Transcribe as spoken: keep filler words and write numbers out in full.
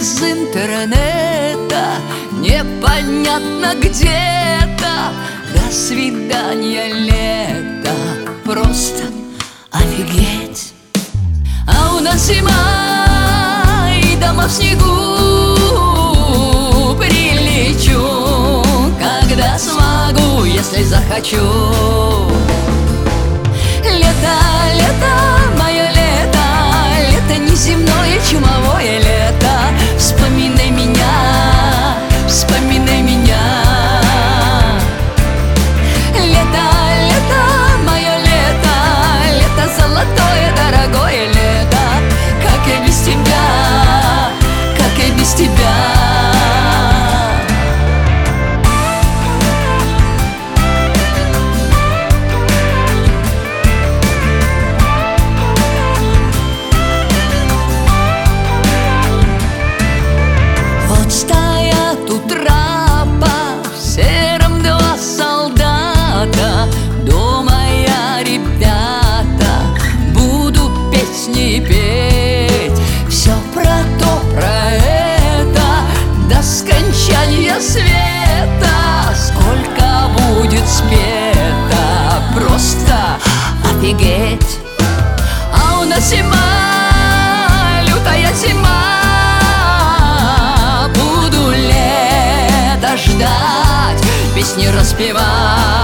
из интернета, непонятно где-то. До свидания, лето, просто офигеть. А у нас зима и дома в снегу. Прилечу, когда смогу, если захочу. Лето, лето, мое лето, лето неземное, чумовое лето. Вспоминай меня, вспоминай меня. Лето, лето, мое лето, лето золотое, дорогое лето. Как я без тебя, как я без тебя. Стоят у трапа в сером два солдата. Дома я, ребята, буду песни петь. Все про то, про это, до скончания света. Сколько будет спето, просто офигеть. А у нас зима, лютая зима. Ждать, песни распевать.